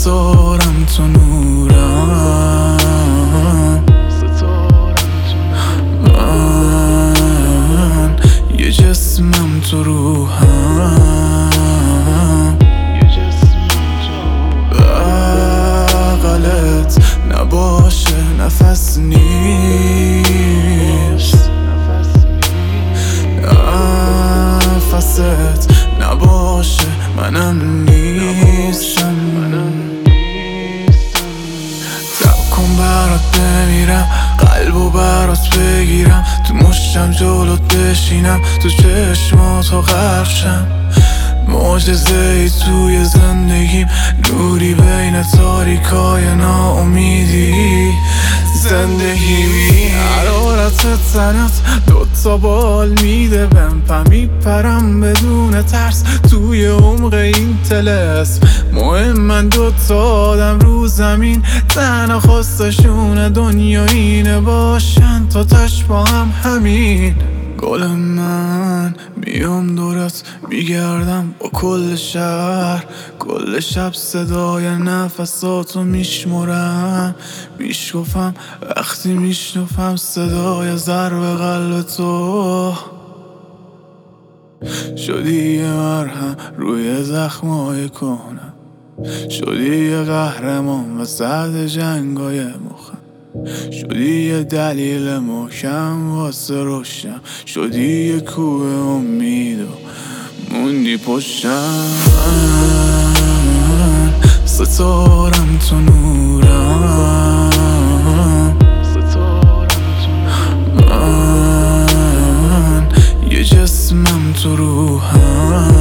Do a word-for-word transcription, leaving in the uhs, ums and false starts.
ستارم تو نورم، من یه جسمم تو روحم، بغلت نباشه نفس نیست، نفست نباشه منم نیستم. تب کن برات بمیرم، قلبو برات بگیرم، تو مشتم جلوت بشینم، تو چشماتو غرقشم. معجزه ای توی زندگیم، نوری بین تاریکای ناامیدی. زندگی حرارت تنت دوتا بال میده بهم، پم میپرم بدون ترس توی عمق این طلسم. مهم من دوتا آدم رو زمین، تنها خواستشون دنیا اینه باشن تا تش با هم همین. گل من میام دورت میگردم با کل شهر، کل شب صدای نفساتو میشمرم، میشکفم وقتی میشنفم صدای ضرب قلب تو. شدی یه مرهم روی زخمای کنم، شدی یه قهرمان وسط جنگای مخم، شدی یه دلیل محکم واسه رشدم، شدی یه کوه امید و موندی پشتم. ستارم تو نورم، من یه جسمم تو روحم،